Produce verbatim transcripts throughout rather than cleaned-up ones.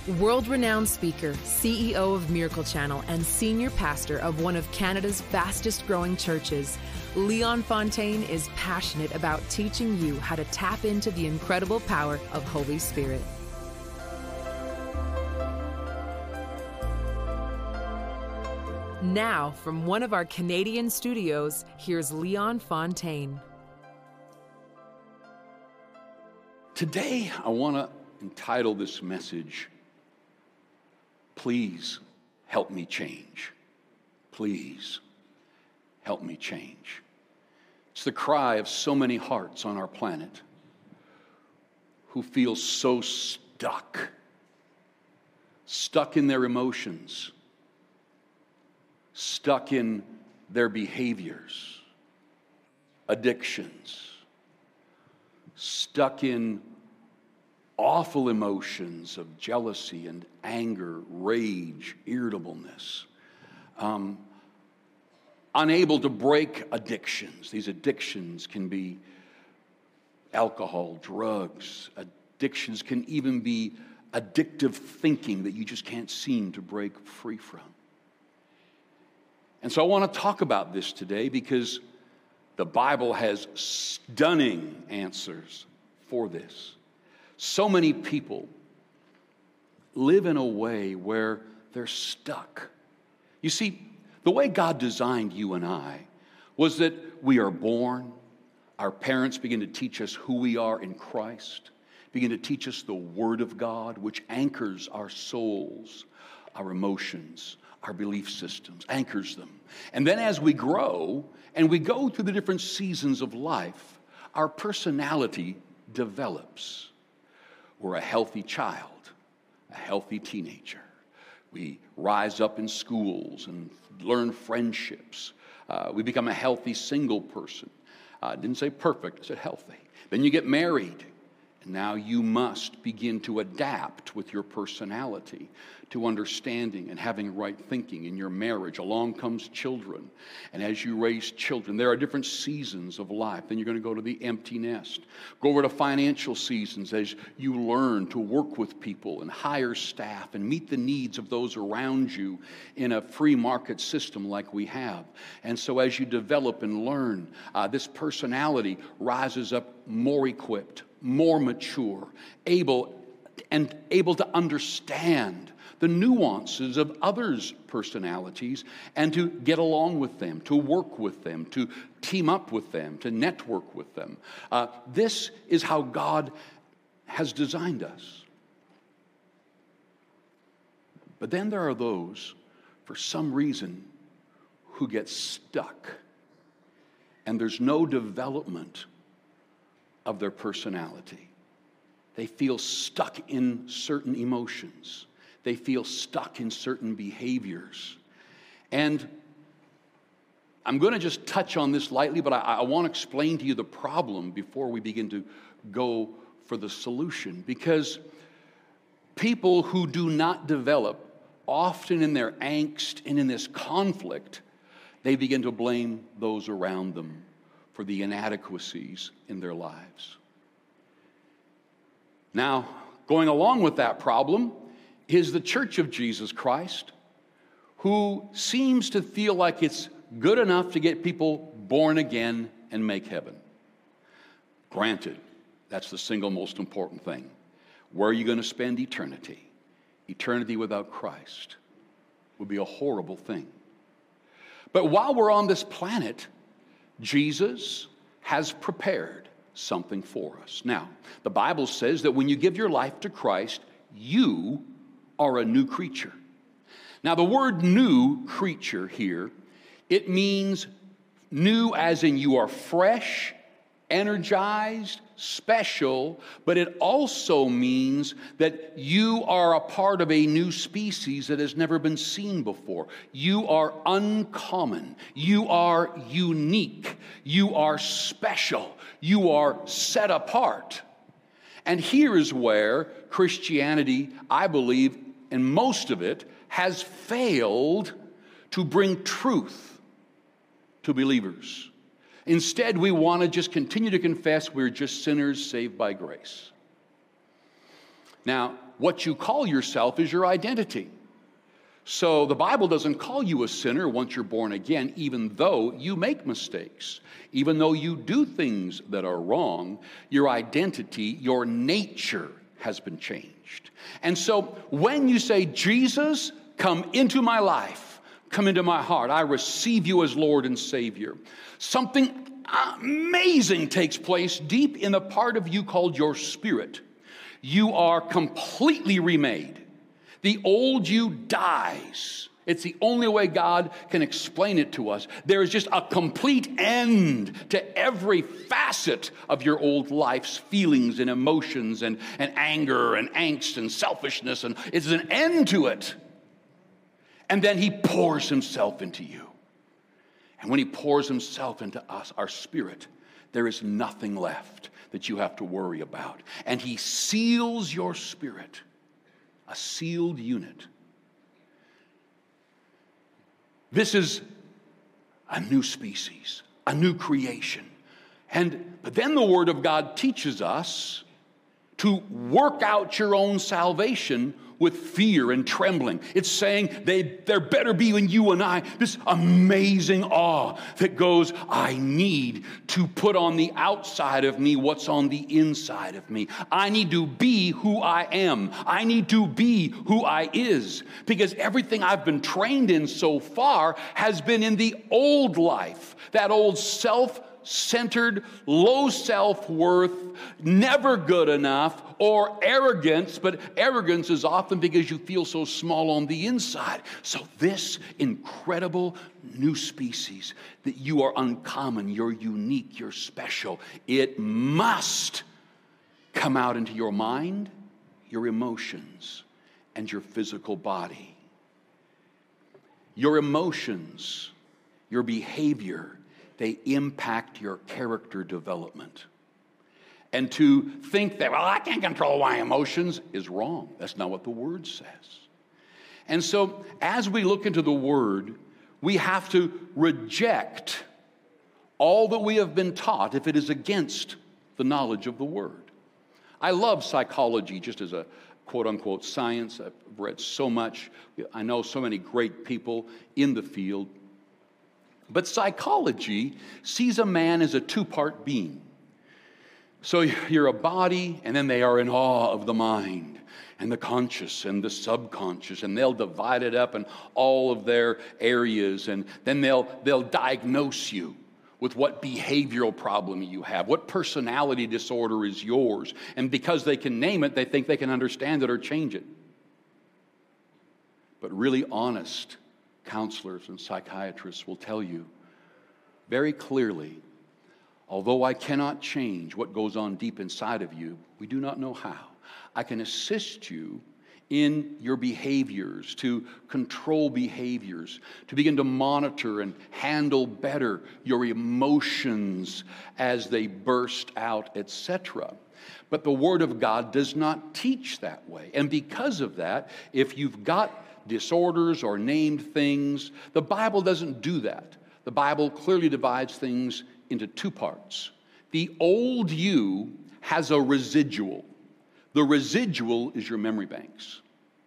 World-renowned speaker, C E O of Miracle Channel, and senior pastor of one of Canada's fastest-growing churches, Leon Fontaine is passionate about teaching you how to tap into the incredible power of Holy Spirit. Now, from one of our Canadian studios, here's Leon Fontaine. Today, I want to entitle this message, Please Help Me Change. Please help me change. It's the cry of so many hearts on our planet who feel so stuck, stuck in their emotions, stuck in their behaviors, addictions, stuck in awful emotions of jealousy and anger, rage, irritableness, um, unable to break addictions. These addictions can be alcohol, drugs. Addictions can even be addictive thinking that you just can't seem to break free from. And so I want to talk about this today because the Bible has stunning answers for this. So many people live in a way where they're stuck. You see, the way God designed you and I was that we are born, our parents begin to teach us who we are in Christ, begin to teach us the Word of God, which anchors our souls, our emotions, our belief systems, anchors them. And then as we grow and we go through the different seasons of life, our personality develops. We're a healthy child, a healthy teenager. We rise up in schools and learn friendships. Uh, we become a healthy single person. I uh, didn't say perfect, I said healthy. Then you get married. And now you must begin to adapt with your personality to understanding and having right thinking in your marriage. Along comes children. And as you raise children, there are different seasons of life. Then you're going to go to the empty nest. Go over to financial seasons as you learn to work with people and hire staff and meet the needs of those around you in a free market system like we have. And so as you develop and learn, uh, this personality rises up more equipped, more mature, able and able to understand the nuances of others' personalities and to get along with them, to work with them, to team up with them, to network with them. Uh, this is how God has designed us. But then there are those, for some reason, who get stuck, and there's no development of their personality. They feel stuck in certain emotions. They feel stuck in certain behaviors. And I'm going to just touch on this lightly, but I, I want to explain to you the problem before we begin to go for the solution. Because people who do not develop, often in their angst and in this conflict, they begin to blame those around them for the inadequacies in their lives. Now, going along with that problem is the Church of Jesus Christ, who seems to feel like it's good enough to get people born again and make heaven. Granted, that's the single most important thing. Where are you going to spend eternity? Eternity without Christ would be a horrible thing. But while we're on this planet, Jesus has prepared something for us. Now, the Bible says that when you give your life to Christ, you are a new creature. Now, the word new creature here, it means new as in you are fresh, energized, special, but it also means that you are a part of a new species that has never been seen before. You are uncommon. You are unique. You are special. You are set apart. And here is where Christianity, I believe, and most of it, has failed to bring truth to believers. Instead, we want to just continue to confess we're just sinners saved by grace. Now, what you call yourself is your identity. So the Bible doesn't call you a sinner once you're born again, even though you make mistakes. Even though you do things that are wrong, your identity, your nature has been changed. And so when you say, Jesus, come into my life, come into my heart, I receive you as Lord and Savior, something amazing takes place deep in the part of you called your spirit. You are completely remade. The old you dies. It's the only way God can explain it to us. There is just a complete end to every facet of your old life's feelings and emotions and, and anger and angst and selfishness. And it's an end to it. And then he pours himself into you. And when he pours himself into us, our spirit, there is nothing left that you have to worry about. And he seals your spirit, a sealed unit. This is a new species, a new creation. And but then the Word of God teaches us to work out your own salvation with fear and trembling. It's saying they, there better be in you and I this amazing awe that goes, I need to put on the outside of me what's on the inside of me. I need to be who I am. I need to be who I is. Because everything I've been trained in so far has been in the old life, that old self centered, low self-worth, never good enough, or arrogance, but arrogance is often because you feel so small on the inside. So this incredible new species, that you are uncommon, you're unique, you're special, it must come out into your mind, your emotions, and your physical body. Your emotions, your behavior, they impact your character development. And to think that, well, I can't control my emotions is wrong. That's not what the Word says. And so as we look into the Word, we have to reject all that we have been taught if it is against the knowledge of the Word. I love psychology just as a quote-unquote science. I've read so much. I know so many great people in the field. But psychology sees a man as a two-part being. So you're a body, and then they are in awe of the mind and the conscious and the subconscious, and they'll divide it up in all of their areas, and then they'll they'll diagnose you with what behavioral problem you have, what personality disorder is yours, and because they can name it, they think they can understand it or change it. But really honest counselors and psychiatrists will tell you very clearly, although I cannot change what goes on deep inside of you, we do not know how. I can assist you in your behaviors, to control behaviors, to begin to monitor and handle better your emotions as they burst out, et cetera. But the Word of God does not teach that way. And because of that, if you've got disorders or named things, the Bible doesn't do that. The Bible clearly divides things into two parts. The old you has a residual. The residual is your memory banks.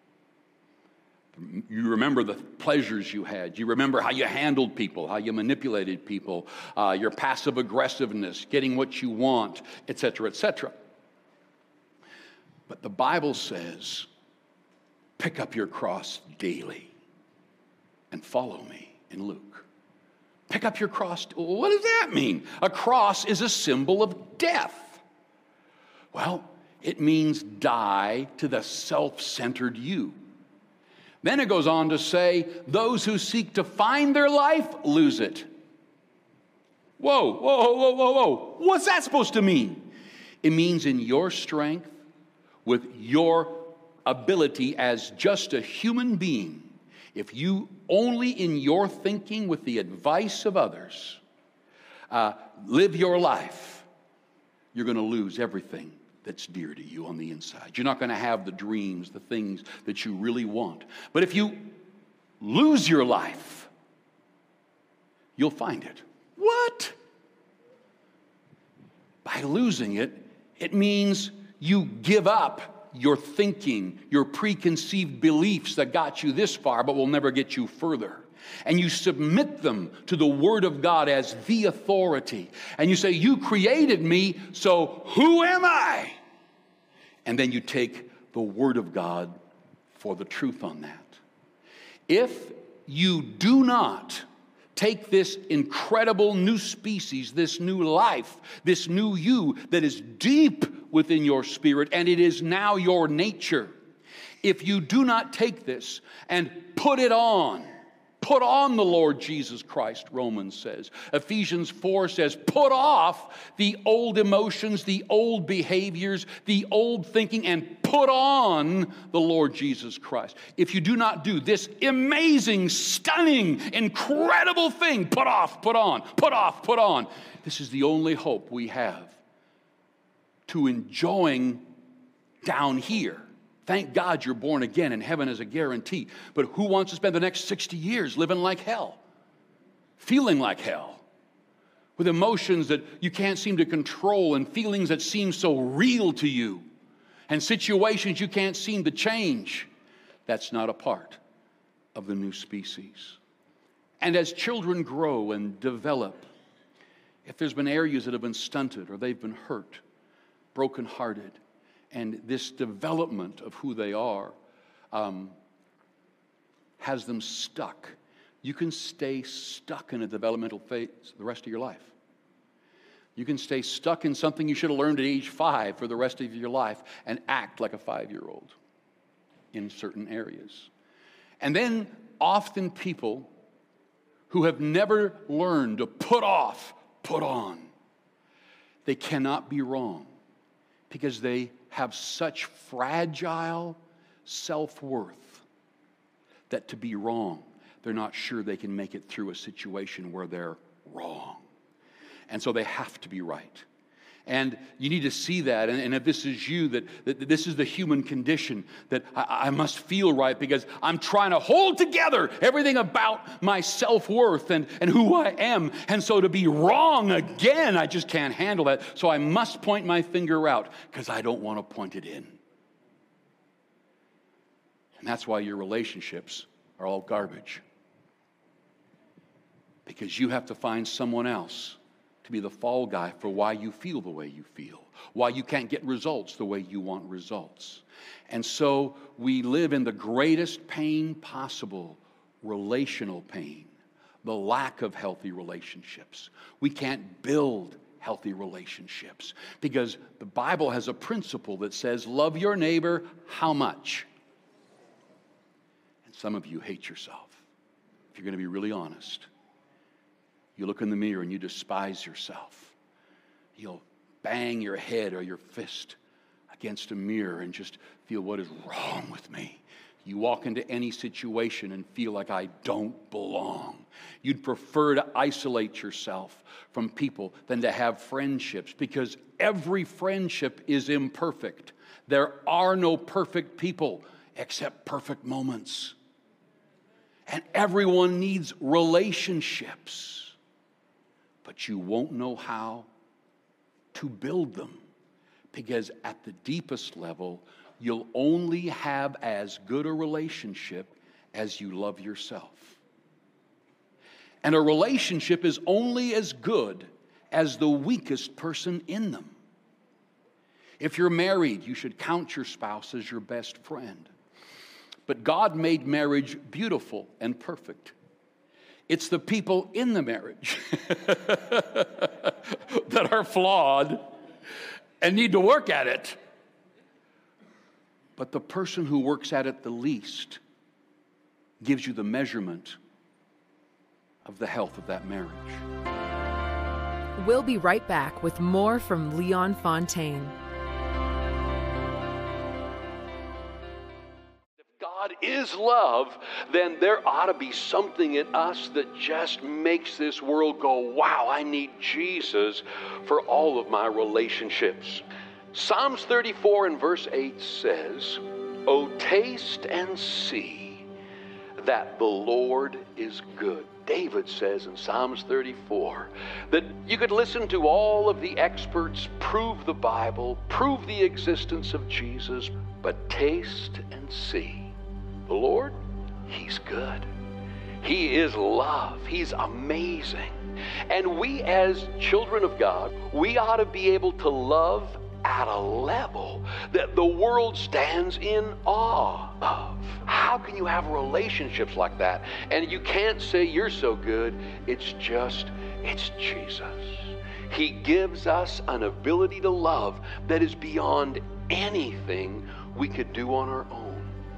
You remember the pleasures you had. You remember how you handled people, how you manipulated people, uh, your passive aggressiveness, getting what you want, et cetera, et cetera. But the Bible says, pick up your cross daily and follow me in Luke. Pick up your cross. What does that mean? A cross is a symbol of death. Well, it means die to the self-centered you. Then it goes on to say, those who seek to find their life lose it. Whoa, whoa, whoa, whoa, whoa. What's that supposed to mean? It means in your strength, with your ability as just a human being, if you only in your thinking with the advice of others uh, live your life, you're going to lose everything that's dear to you on the inside. You're not going to have the dreams, the things that you really want. But if you lose your life, you'll find it. What? By losing it, it means you give up your thinking, your preconceived beliefs that got you this far but will never get you further. And you submit them to the Word of God as the authority. And you say, you created me, so who am I? And then you take the Word of God for the truth on that. If you do not take this incredible new species, this new life, this new you that is deep within your spirit, and it is now your nature. If you do not take this and put it on, put on the Lord Jesus Christ, Romans says. Ephesians four says, put off the old emotions, the old behaviors, the old thinking, and put on the Lord Jesus Christ. If you do not do this amazing, stunning, incredible thing, put off, put on, put off, put on, this is the only hope we have to enjoying down here. Thank God you're born again and heaven is a guarantee. But who wants to spend the next sixty years living like hell? Feeling like hell? With emotions that you can't seem to control and feelings that seem so real to you and situations you can't seem to change. That's not a part of the new species. And as children grow and develop, if there's been areas that have been stunted or they've been hurt, brokenhearted, and this development of who they are um, has them stuck. You can stay stuck in a developmental phase the rest of your life. You can stay stuck in something you should have learned at age five for the rest of your life and act like a five-year-old in certain areas. And then often people who have never learned to put off, put on, they cannot be wrong because they have such fragile self-worth that to be wrong, they're not sure they can make it through a situation where they're wrong. And so they have to be right. And you need to see that. And, and if this is you, that, that this is the human condition, that I, I must feel right because I'm trying to hold together everything about my self-worth and, and who I am. And so to be wrong again, I just can't handle that. So I must point my finger out because I don't want to point it in. And that's why your relationships are all garbage. Because you have to find someone else to be the fall guy for why you feel the way you feel, why you can't get results the way you want results. And so we live in the greatest pain possible, relational pain, the lack of healthy relationships. We can't build healthy relationships because the Bible has a principle that says, love your neighbor how much? And some of you hate yourself, if you're going to be really honest. You look in the mirror and you despise yourself. You'll bang your head or your fist against a mirror and just feel, what is wrong with me? You walk into any situation and feel like I don't belong. You'd prefer to isolate yourself from people than to have friendships because every friendship is imperfect. There are no perfect people except perfect moments. And everyone needs relationships. But you won't know how to build them because at the deepest level, you'll only have as good a relationship as you love yourself. And a relationship is only as good as the weakest person in them. If you're married, you should count your spouse as your best friend. But God made marriage beautiful and perfect. It's the people in the marriage that are flawed and need to work at it. But the person who works at it the least gives you the measurement of the health of that marriage. We'll be right back with more from Leon Fontaine. God is love, then there ought to be something in us that just makes this world go, wow, I need Jesus for all of my relationships. Psalms thirty-four and verse eight says, "Oh, taste and see that the Lord is good." David says in Psalms thirty-four that you could listen to all of the experts prove the Bible, prove the existence of Jesus, but taste and see. The Lord, He's good. He is love. He's amazing. And we as children of God, we ought to be able to love at a level that the world stands in awe of. How can you have relationships like that? And you can't say you're so good. It's just, it's Jesus. He gives us an ability to love that is beyond anything we could do on our own.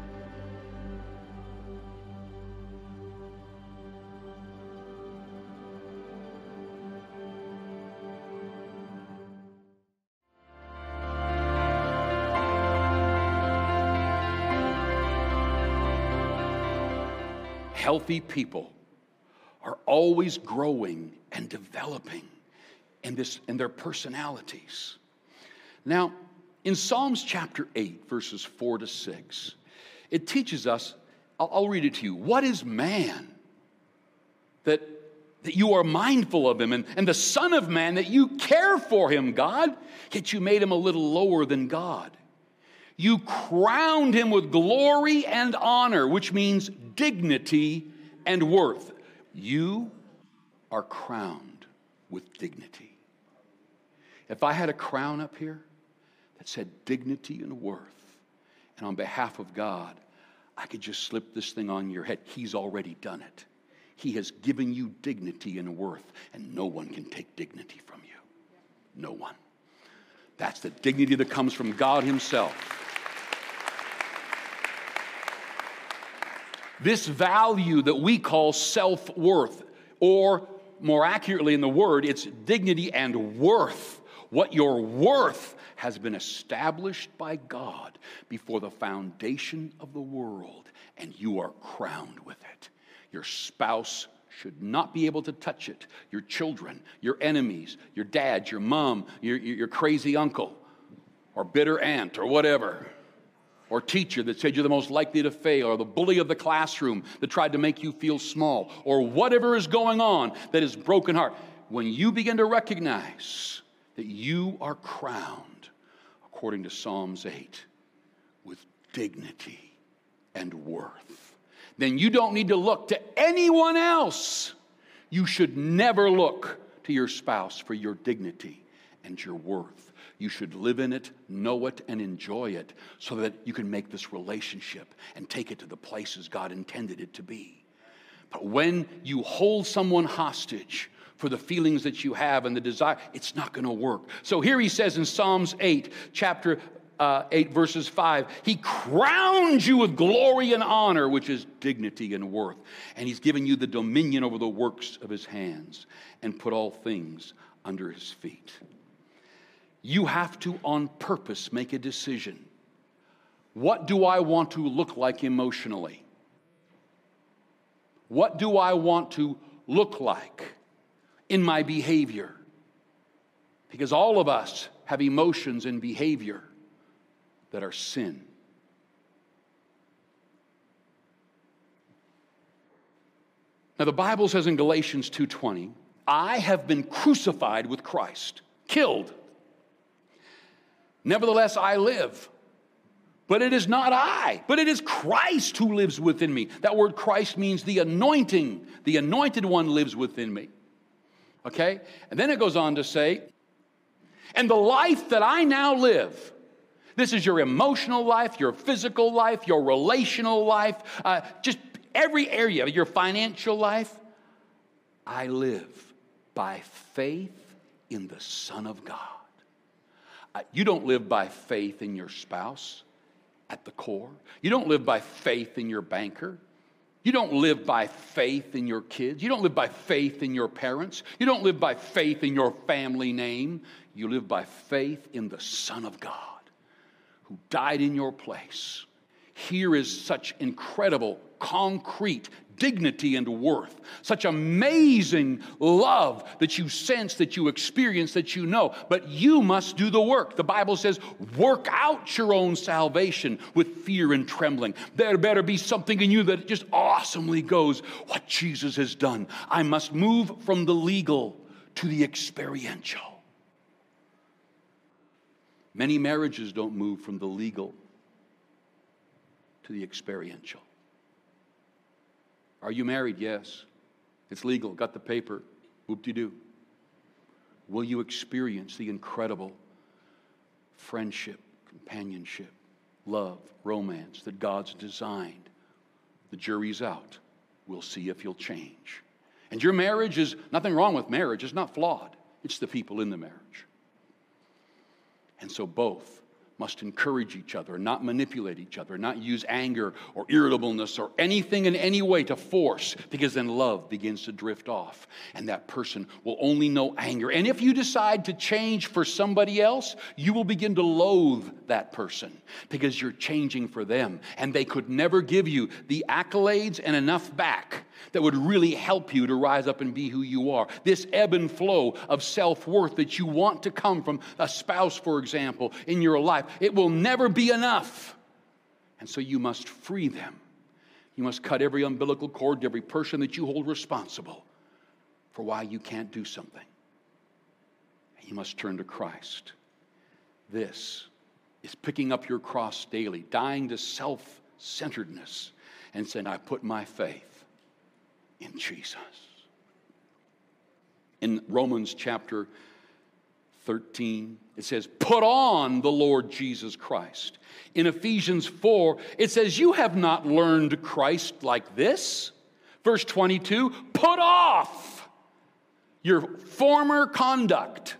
Healthy people are always growing and developing in this in their personalities. Now, in Psalms chapter eight, verses four to six, it teaches us, I'll, I'll read it to you. What is man that, that you are mindful of him, and, and the Son of Man that you care for him, God? Yet you made him a little lower than God. You crowned him with glory and honor, which means dignity and worth. You are crowned with dignity. If I had a crown up here that said dignity and worth, and on behalf of God, I could just slip this thing on your head. He's already done it. He has given you dignity and worth, and no one can take dignity from you. No one. That's the dignity that comes from God Himself. This value that we call self-worth, or more accurately in the word, it's dignity and worth. What you're worth has been established by God before the foundation of the world, and you are crowned with it. Your spouse should not be able to touch it. Your children, your enemies, your dad, your mom, your, your crazy uncle, or bitter aunt, or whatever. Or teacher that said you're the most likely to fail, or the bully of the classroom that tried to make you feel small, or whatever is going on that is broken heart. When you begin to recognize that you are crowned, according to Psalms eight, with dignity and worth, then you don't need to look to anyone else. You should never look to your spouse for your dignity and your worth. You should live in it, know it, and enjoy it so that you can make this relationship and take it to the places God intended it to be. But when you hold someone hostage for the feelings that you have and the desire, it's not going to work. So here he says in Psalms eight, chapter uh, eight, verses five, He crowns you with glory and honor, which is dignity and worth. And He's given you the dominion over the works of His hands and put all things under His feet. You have to, on purpose, make a decision. What do I want to look like emotionally? What do I want to look like in my behavior? Because all of us have emotions and behavior that are sin. Now, the Bible says in Galatians two twenty, I have been crucified with Christ, killed. Nevertheless, I live. But it is not I, but it is Christ who lives within me. That word Christ means the anointing. The anointed one lives within me. Okay? And then it goes on to say, and the life that I now live, this is your emotional life, your physical life, your relational life, uh, just every area of your financial life, I live by faith in the Son of God. You don't live by faith in your spouse at the core. You don't live by faith in your banker. You don't live by faith in your kids. You don't live by faith in your parents. You don't live by faith in your family name. You live by faith in the Son of God who died in your place. Here is such incredible, concrete dignity and worth, such amazing love that you sense, that you experience, that you know. But you must do the work. The Bible says, work out your own salvation with fear and trembling. There better be something in you that just awesomely goes, what Jesus has done. I must move from the legal to the experiential. Many marriages don't move from the legal to the experiential. Are you married? Yes. It's legal. Got the paper. Whoop-de-doo. Will you experience the incredible friendship, companionship, love, romance that God's designed? The jury's out. We'll see if you'll change. And your marriage is nothing wrong with marriage. It's not flawed. It's the people in the marriage. And so both must encourage each other, not manipulate each other, not use anger or irritableness or anything in any way to force, because then love begins to drift off, and that person will only know anger. And if you decide to change for somebody else, you will begin to loathe that person because you're changing for them, and they could never give you the accolades and enough back that would really help you to rise up and be who you are. This ebb and flow of self-worth that you want to come from a spouse, for example, in your life, it will never be enough. And so you must free them. You must cut every umbilical cord to every person that you hold responsible for why you can't do something. And you must turn to Christ. This is picking up your cross daily, dying to self-centeredness, and saying, I put my faith in Jesus. In Romans chapter thirteen, it says, put on the Lord Jesus Christ. In Ephesians four, it says, you have not learned Christ like this. Verse twenty-two, put off your former conduct.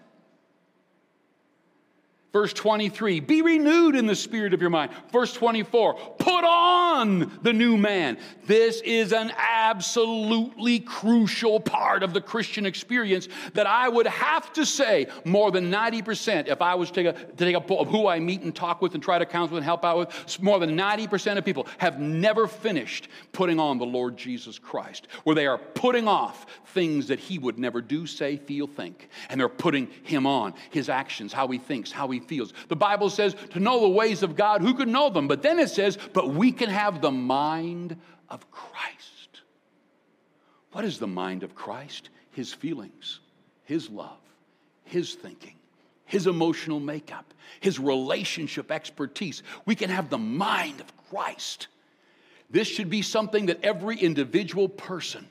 Verse twenty-three, be renewed in the spirit of your mind. Verse twenty-four, put on the new man. This is an absolutely crucial part of the Christian experience that I would have to say more than ninety percent, if I was to take a, to take a poll of who I meet and talk with and try to counsel and help out with, more than ninety percent of people have never finished putting on the Lord Jesus Christ, where they are putting off things that he would never do, say, feel, think. And they're putting him on, his actions, how he thinks, how he feels. The Bible says to know the ways of God, who can know them? But then it says, but we can have the mind of Christ. What is the mind of Christ? His feelings, his love, his thinking, his emotional makeup, his relationship expertise. We can have the mind of Christ. This should be something that every individual person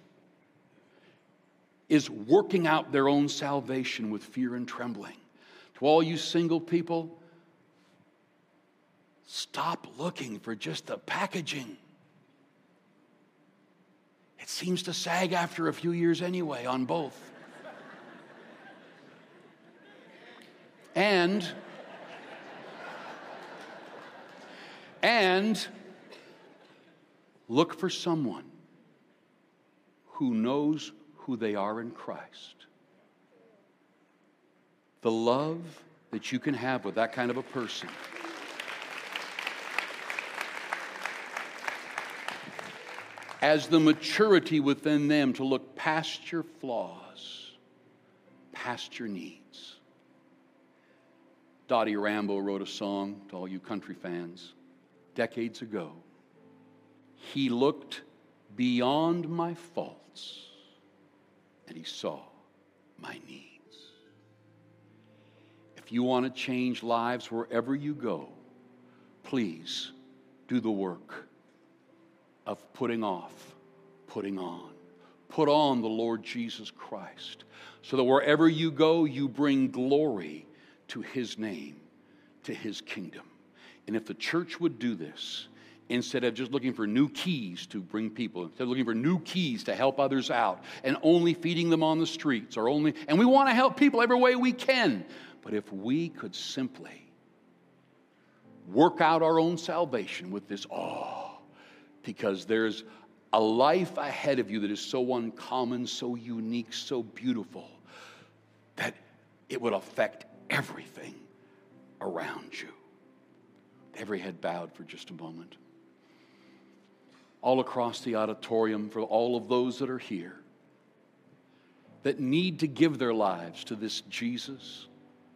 is working out their own salvation with fear and trembling. To all you single people, stop looking for just the packaging. It seems to sag after a few years anyway on both. And, and look for someone who knows who they are in Christ. The love that you can have with that kind of a person as the maturity within them to look past your flaws, past your needs. Dottie Rambo wrote a song to all you country fans decades ago. He looked beyond my faults and he saw my needs. If you want to change lives wherever you go, please do the work of putting off, putting on. Put on the Lord Jesus Christ, so that wherever you go, you bring glory to his name, to his kingdom. And if the church would do this, instead of just looking for new keys to bring people, instead of looking for new keys to help others out, and only feeding them on the streets, or only, and we want to help people every way we can, but if we could simply work out our own salvation with this awe, because there's a life ahead of you that is so uncommon, so unique, so beautiful, that it would affect everything around you. Every head bowed for just a moment. All across the auditorium, for all of those that are here that need to give their lives to this Jesus,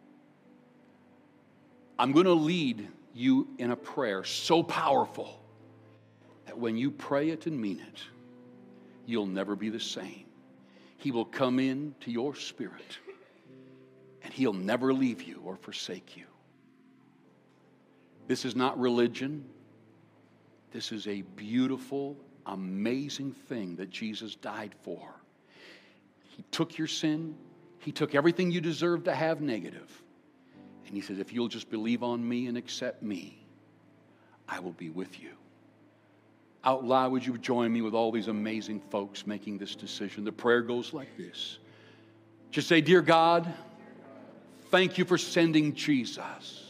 I'm going to lead you in a prayer so powerful that when you pray it and mean it, you'll never be the same. He will come into your spirit, and he'll never leave you or forsake you. This is not religion. This is a beautiful, amazing thing that Jesus died for. He took your sin. He took everything you deserve to have negative. And he says, if you'll just believe on me and accept me, I will be with you. Out loud, would you join me with all these amazing folks making this decision? The prayer goes like this. Just say, dear God, thank you for sending Jesus,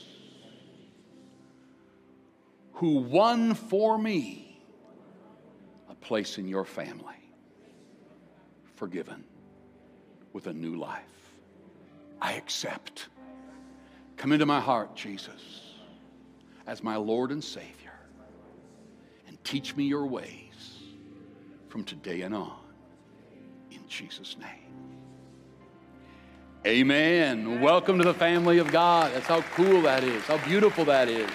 who won for me a place in your family, forgiven with a new life. I accept. Come into my heart, Jesus, as my Lord and Savior, and teach me your ways from today and on. In Jesus' name. Amen. Welcome to the family of God. That's how cool that is, how beautiful that is.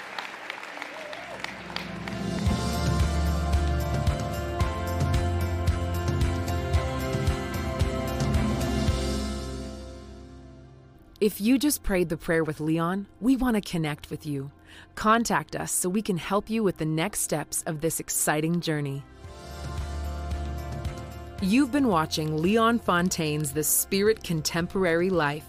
If you just prayed the prayer with Leon, we want to connect with you. Contact us so we can help you with the next steps of this exciting journey. You've been watching Leon Fontaine's The Spirit Contemporary Life.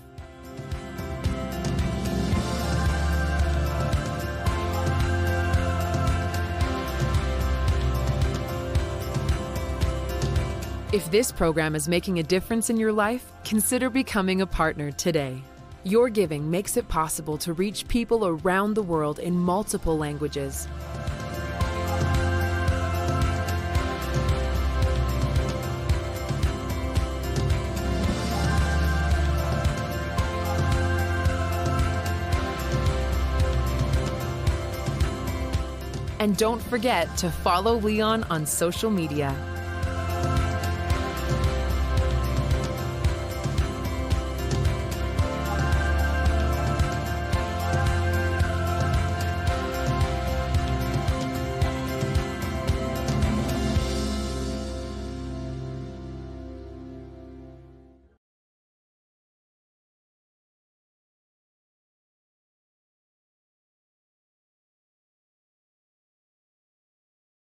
If this program is making a difference in your life, consider becoming a partner today. Your giving makes it possible to reach people around the world in multiple languages. And don't forget to follow Leon on social media.